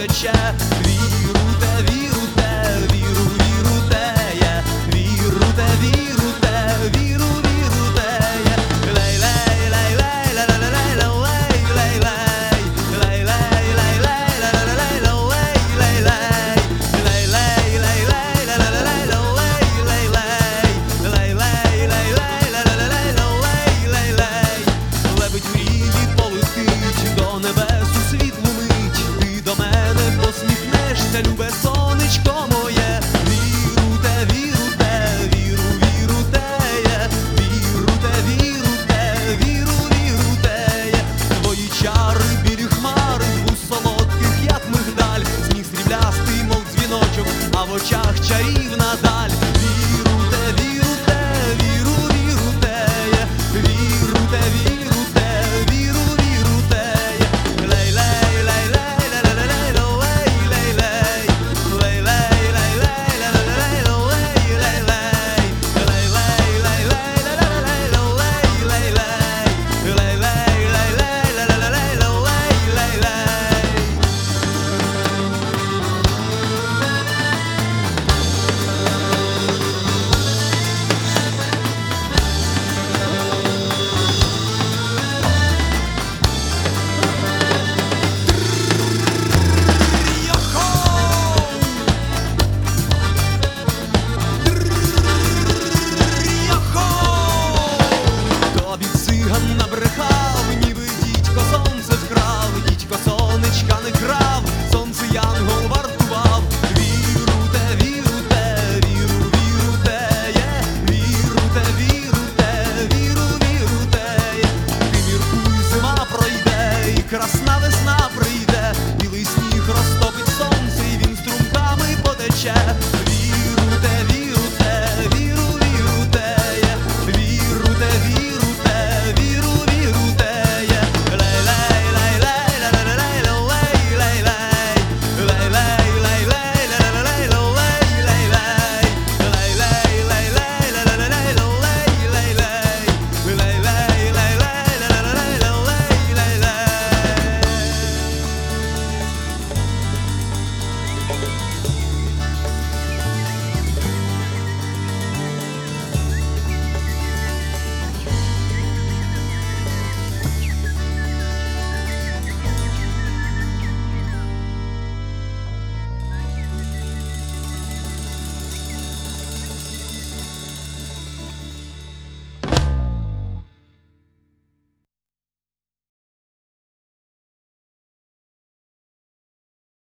тече. Віруте, віруте, віру, віруте, я віруте, віруте, віру, віруте, я лей-лей, лей-лей, ла-ла-лей, лей-лей, лей-лей, лей-лей, лей-лей, ла-ла-лей, лей-лей, лей-лей, лей-лей, лей-лей, ла-ла-лей, лей-лей, лей-лей, лей-лей, ла-ла-лей, лей-лей, лей-лей. Лебедь мрії полетить до небес у світлу мить. Ти до мене посміхнешся, любе сонечко моє. Віруте, віруте, віру, віруте, я віруте, віруте, віру, віруте, я твої чари, білі хмари, вкус солодких, як мигдаль, сміх сріблястий, мов дзвіночок, а в очах чарівна даль. Віруте, віруте, віру, віруте, я віруте, віруте, віру, віруте, я лей-лей, лей-лей, ла-ла-лей, лей-лей, лей-лей, лей-лей, лей-лей, ла-ла-лей, лей-лей, лей-лей, лей-лей, лей-лей, ла-ла-лей, лей-лей, лей-лей, лей-лей, лей-лей, ла-ла-лей, лей-лей, лей-лей. Тобі циган набрехав, ніби дідько сонце вкрав, дідько сонечка не крав, сонце янгол